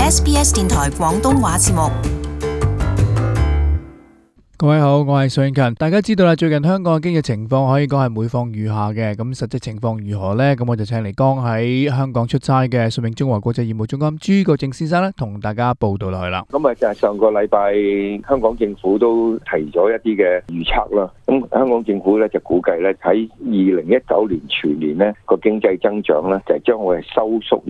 SBS 電台廣東話節目。 各位好，我係邵永勤。大家知道啦，最近香港嘅經濟情況可以講係每況愈下嘅。咁實際情況如何呢？咁我就請嚟剛喺香港出差嘅信永中華國際業務總監朱國正先生咧，同大家報道落去啦。 咁就係上個禮拜香港政府都提咗一啲嘅預測啦。咁香港政府咧就估計咧喺2019年全年咧個經濟增長咧就將會係收縮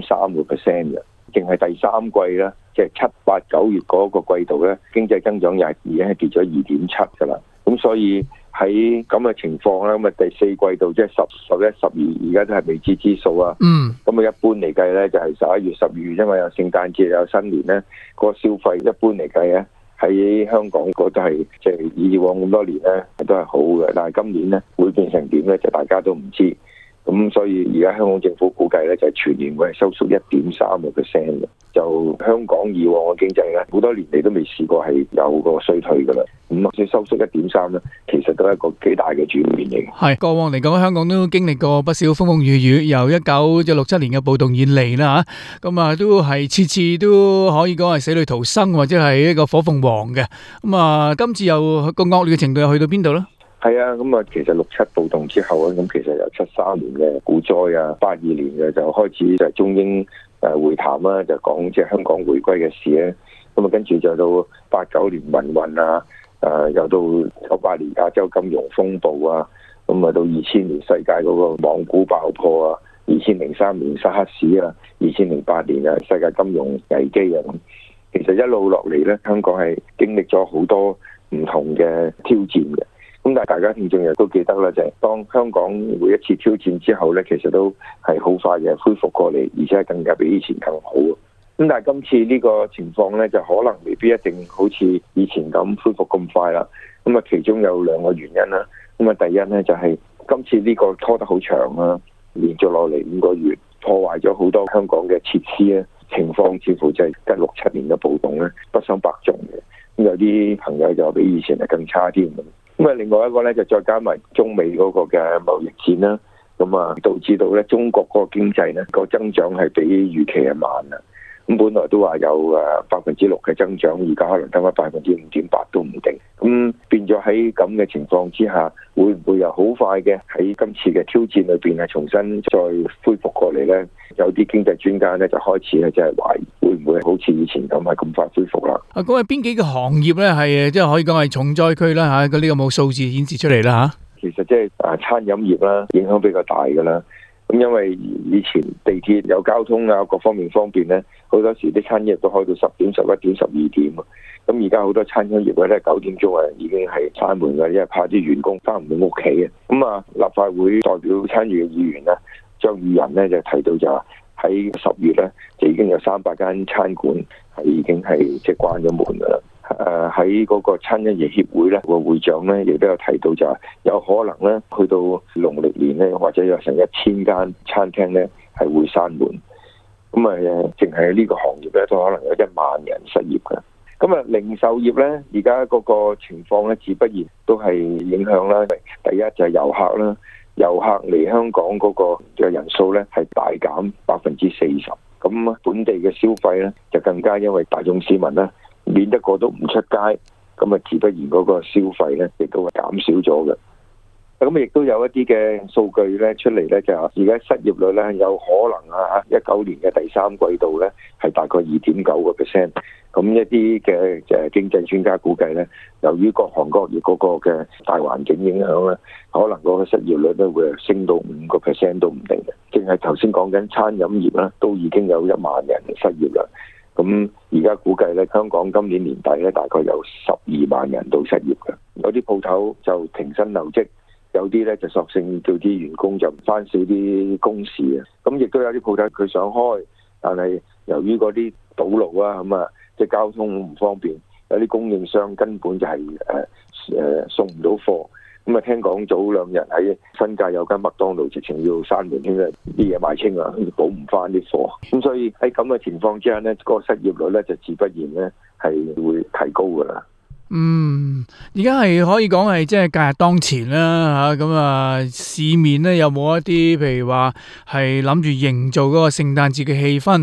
1.3%嘅。淨係第三季咧，即係7、8、9月嗰個季度咧，經濟增長又已經係跌咗2.7噶啦。咁所以喺咁嘅情況咧，咁啊第四季度即係10、11、12，而家都係未知之數啊。咁啊一般嚟計咧，就係11月、12月，因為有聖誕節有新年咧，個消費一般嚟計咧喺香港嗰度係即係以往咁多年咧都係好嘅，但係今年咧會變成點咧，就大家都唔知。咁所以而家香港政府估計咧，就係全年會係收縮1.3%嘅。就香港以往嘅經濟咧，好多年嚟都未試過係有個衰退噶啦。咁即係收縮1.3%咧，其實都係一個幾大嘅轉變嚟嘅。 係過往嚟講，香港都經歷過不少風風雨雨，由1967年嘅暴動以嚟啦嚇，咁啊都係次次都可以講係死裏逃生，或者係一個火鳳凰嘅。咁啊，今次又個惡劣嘅程度又去到邊度咧？ 係啊，咁啊，其實67暴動之後咧，咁其實由73年嘅股災啊，82年嘅就開始就係中英會談啦，就講即係香港回歸嘅事咧。咁啊，跟住就到89年民運啊，又到98年亞洲金融風暴啊，咁啊到2000年世界嗰個網股爆破啊，2003年沙士啊，2008年啊世界金融危機啊，咁其實一路落嚟咧，香港係經歷咗好多唔同嘅挑戰嘅。咁但係大家聽眾亦都記得啦，就係當香港每一次挑戰之後咧，其實都係好快嘅恢復過嚟，而且係更加比以前更好。咁但係今次呢個情況咧，就可能未必一定好似以前咁恢復咁快啦。咁啊，其中有兩個原因啦。咁啊，第一咧就係今次呢個拖得好長啦，連續落嚟5個月，破壞咗好多香港嘅設施咧，情況似乎就係跟6、7年嘅暴動咧不相伯仲嘅。咁有啲朋友就比以前係更差啲咁。咁啊，另外一個咧就再加埋中美嗰個嘅貿易戰啦，咁啊導致到咧中國嗰個經濟咧個增長係比預期係慢啦。咁本來都話有6%嘅增長，而家可能得返5.8%都唔定。咁變咗喺咁嘅情況之下，會唔會又好快嘅喺今次嘅挑戰裏邊係重新再恢復過嚟咧？有啲經濟專家咧就開始咧即係懷疑會唔會好似以前咁係咁快恢復啦？ 咁係邊幾個行業咧係即係可以講係重災區啦嚇？呢個冇數字顯示出嚟啦嚇。 其實即係餐飲業啦，影響比較大㗎啦。咁因為以前地鐵有交通啊，各方面方便咧，好多時啲餐業都開到10點、11點、12點啊。咁而家好多餐飲業咧9點鐘啊已經係閂門㗎，因為怕啲員工翻唔到屋企嘅。咁啊，立法會代表參與嘅議員咧，張宇人咧就提到就話喺10月咧就已經有300間餐館係已經係即係關咗門㗎啦。喺嗰個餐飲業協會咧個會長咧亦都有提到就係有可能咧去到農曆年咧或者有成1000間餐廳咧係會閂門。咁啊淨係呢個行業咧都可能有1萬人失業嘅。咁啊零售業咧而家嗰個情況咧自不然都係影響啦。第一就係遊客啦，遊客嚟香港嗰個嘅人數咧係大減40%。咁本地嘅消費咧就更加因為大眾市民咧免得個都唔出街，咁啊自不然嗰個消費咧亦都會減少咗嘅。咁亦都有一啲嘅數據咧出嚟咧，就話而家失業率咧有可能19年嘅第3季度咧係大概2.9%。咁一啲嘅經濟專家估計咧，由於各行各業嗰個嘅大環境影響咧，可能嗰個失業率咧會升到5%都唔定嘅。淨係頭先講緊餐飲業啦，都已經有1萬人失業啦。咁而家估計咧，香港今年年底咧大概有12萬人到失業嘅。有啲鋪頭就停薪留職，有啲咧就索性叫啲員工就翻少啲工時啊。咁亦都有啲鋪頭佢想開，但係由於嗰啲堵路啊，咁啊即係交通唔方便，有啲供應商根本就係送唔到貨。咁啊，聽講早2日喺新界有間麥當勞直情要閂門，因為啲嘢賣清啦，補唔翻啲貨。咁所以喺咁嘅情況之下呢，個失業率咧就自不然咧係會提高噶啦。 而家係可以講係即係假日當前啦嚇，咁啊市面咧有冇一啲譬如話係諗住營造嗰個聖誕節嘅氣氛？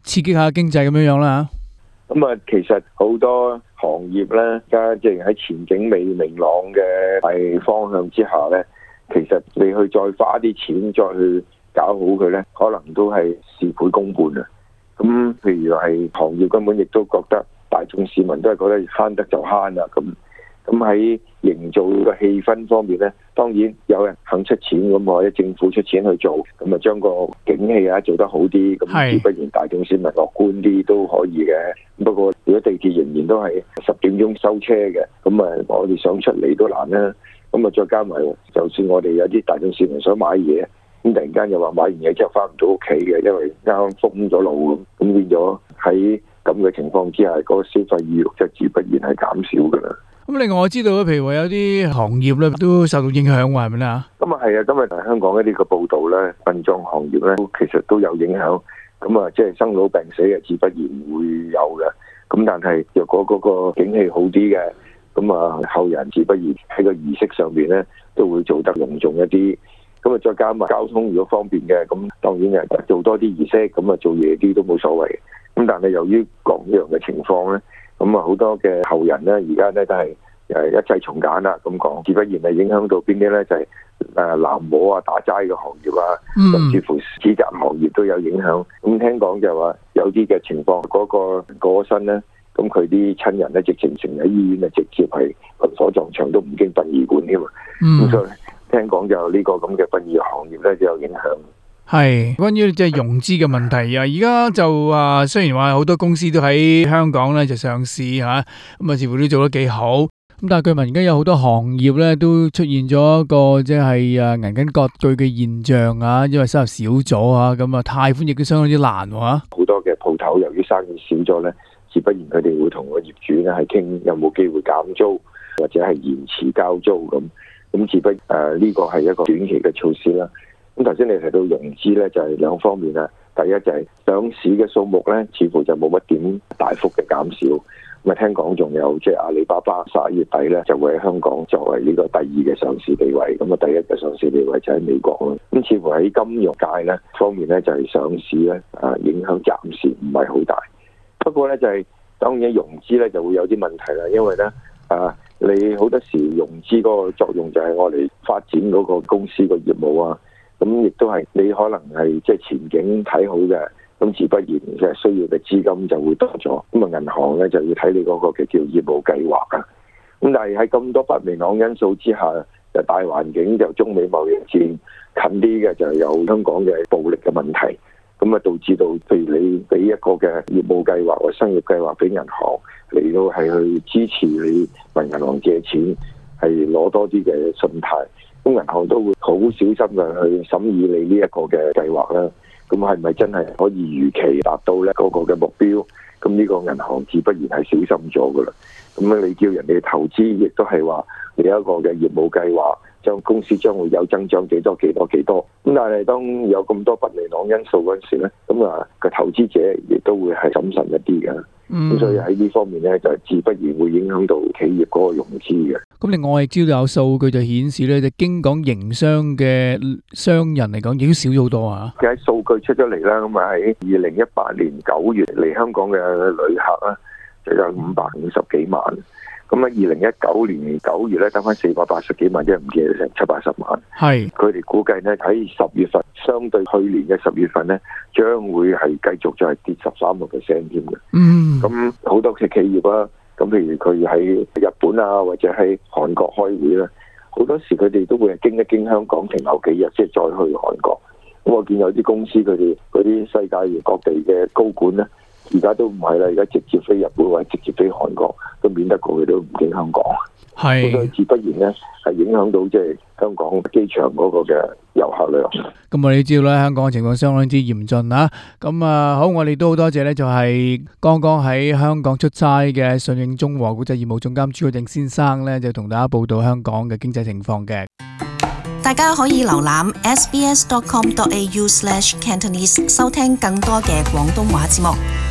刺激下經濟咁樣啦。 咁啊，其實好多行業咧，而家即係喺前景未明朗嘅大方向之下咧，其實你去再花啲錢再去搞好佢咧，可能都係事倍功半啊！咁譬如係行業根本亦都覺得大眾市民都係覺得慳得就慳啦，咁喺營造個氣氛方面咧，當然有人肯出錢咁，或者政府出錢去做，咁啊將個景氣做得好啲，咁自不然大眾市民樂觀啲都可以嘅。不過如果地鐵仍然都係10點鐘收車嘅，咁啊我哋想出嚟都難啦。咁啊再加埋，就算我哋有啲大眾市民想買嘢，咁突然間又話買完嘢之後翻唔到屋企嘅，因為啱啱封咗路，咁變咗喺咁嘅情況之下，嗰個消費意欲就自不然係減少噶啦。 咁另外我知道譬如話有啲行業咧都受到影響喎，係咪啊？ 咁啊係啊，今日香港一啲嘅報道咧，殯葬行業咧其實都有影響。咁啊，即係生老病死嘅自不然會有嘅。咁但係若果嗰個景氣好啲嘅，咁啊後人自不然喺個儀式上邊咧都會做得隆重一啲。咁啊再加埋交通如果方便嘅，咁當然係做多啲儀式，咁啊做夜啲都冇所謂。咁但係由於各樣嘅情況咧，咁啊好多嘅後人咧而家咧都係一切從簡啦，咁講，自不然係影響到邊啲咧？就係喃嘸啊、打齋嘅行業啊，甚至乎紙紮行業都有影響。咁聽講就係話有啲嘅情況，嗰個過身咧，咁佢啲親人咧直情喺醫院啊，直接係火葬場都唔經殯儀館添啊。咁所以聽講就呢個咁嘅殯儀行業咧就有影響。 係關於即係融資嘅問題啊！而家就話雖然話好多公司都喺香港咧就上市吓，咁啊似乎都做得幾好。咁但係據聞而家有好多行業咧都出現咗一個即係銀根割據嘅現象啊，因為收入少咗啊，咁啊貸款亦都相當之難喎。 好多嘅鋪頭由於生意少咗咧，自不然佢哋會同個業主咧係傾有冇機會減租或者係延遲交租咁。咁自不呢個係一個短期嘅措施啦。咁頭先你提到融資咧，就係兩方面啦。第一就係上市嘅數目咧，似乎就冇乜點大幅嘅減少。咁啊，聽講仲有即係阿里巴巴11月底咧就會喺香港作為呢個第二嘅上市地位。咁啊，第一嘅上市地位就喺美國咯。咁似乎喺金融界咧方面咧，就係上市咧影響暫時唔係好大。不過咧就係當然融資咧就會有啲問題啦，因為咧你好多時融資嗰個作用就係我哋發展嗰個公司個業務啊。咁亦都係你可能係即係前景睇好嘅，咁自不然嘅需要嘅資金就會多咗。咁啊，銀行咧就要睇你嗰個嘅叫業務計劃啊。咁但係喺咁多不明朗因素之下，就大環境就中美貿易戰近啲嘅，就有香港嘅暴力嘅問題。咁啊，導致到譬如你俾一個嘅業務計劃或商業計劃俾銀行嚟到係去支持你問銀行借錢，係攞多啲嘅信貸。咁銀行都會好小心嘅去審議你呢一個嘅計劃啦。咁係咪真係可以如期達到咧嗰個嘅目標？咁呢個銀行自不然係小心咗噶啦。咁你叫人哋投資，亦都係話你有一個嘅業務計劃，將公司將會有增長幾多。咁但係當有咁多不明朗因素嗰陣時咧，咁個投資者亦都會係審慎一啲嘅。咁所以喺呢方面咧，就自不然會影響到企業嗰個融資嘅。 咁另外亦知道有數據就顯示咧，就經港營商嘅商人嚟講，已經少咗好多啊！ 喺數據出咗嚟啦，咁啊喺2018年9月嚟香港嘅旅客啦，就有550幾萬。咁喺2019年9月咧，得翻480幾萬，即係唔見成780萬。係佢哋估計咧喺10月份，相對去年嘅10月份咧，將會係繼續就係跌13%添嘅。咁好多嘅企業啦。咁譬如佢喺日本啊，或者喺韓國開會咧，好多時佢哋都會經一經香港停留幾日，即係再去韓國。咁我見有啲公司佢哋嗰啲世界各地嘅高管咧，而家都唔係啦，而家直接飛日本或者直接飛韓國，都免得過佢都唔經香港。係，所以自不然咧係影響到即係香港機場嗰個嘅遊客量。咁我哋知道咧，香港嘅情況相當之嚴峻啊。咁好，我哋都好多謝咧，就係剛剛喺香港出差嘅順應中和國際業務總監朱凱廸先生咧，就同大家報道香港嘅經濟情況嘅。 大家可以瀏覽 sbs.com.au/Cantonese 收聽更多嘅廣東話節目。